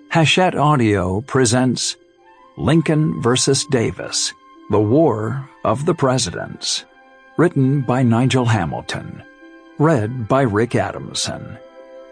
Hachette Audio presents Lincoln vs. Davis, The War of the Presidents. Written by Nigel Hamilton. Read by Rick Adamson.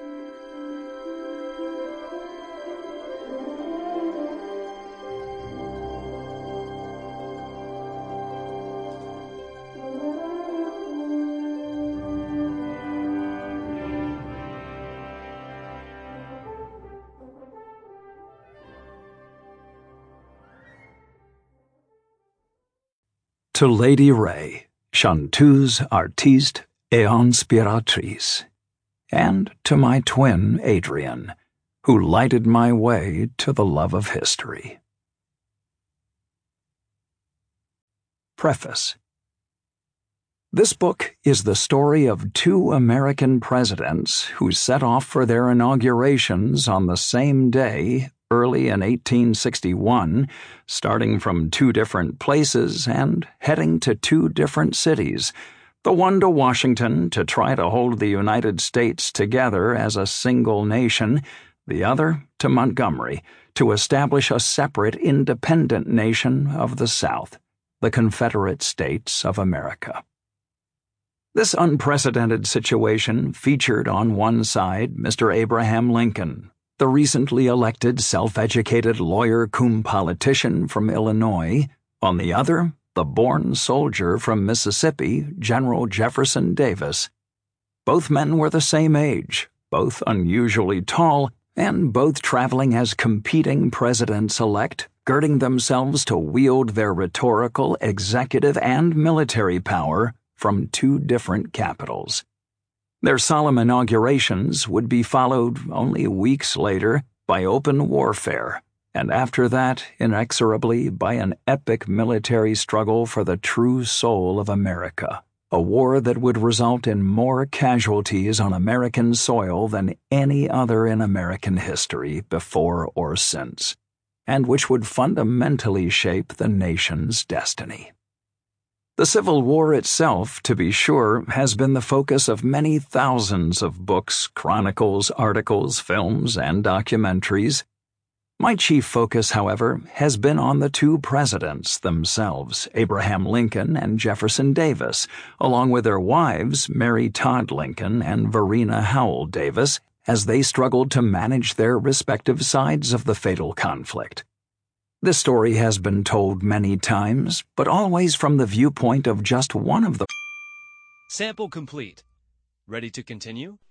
To Lady Ray, chanteuse, artiste et inspiratrice, and to my twin Adrian, who lighted my way to the love of history. Preface. This book is the story of two American presidents who set off for their inaugurations on the same day, early in 1861, starting from two different places and heading to two different cities, the one to Washington to try to hold the United States together as a single nation, the other to Montgomery to establish a separate independent nation of the South, the Confederate States of America. This unprecedented situation featured on one side Mr. Abraham Lincoln, the recently elected self-educated lawyer cum politician from Illinois, on the other, the born soldier from Mississippi, General Jefferson Davis. Both men were the same age, both unusually tall, and both traveling as competing presidents-elect, girding themselves to wield their rhetorical, executive, and military power from two different capitals. Their solemn inaugurations would be followed only weeks later by open warfare, and after that, inexorably, by an epic military struggle for the true soul of America, a war that would result in more casualties on American soil than any other in American history before or since, and which would fundamentally shape the nation's destiny. The Civil War itself, to be sure, has been the focus of many thousands of books, chronicles, articles, films, and documentaries. My chief focus, however, has been on the two presidents themselves, Abraham Lincoln and Jefferson Davis, along with their wives, Mary Todd Lincoln and Varina Howell Davis, as they struggled to manage their respective sides of the fatal conflict. This story has been told many times, but always from the viewpoint of just one of them. Sample complete. Ready to continue?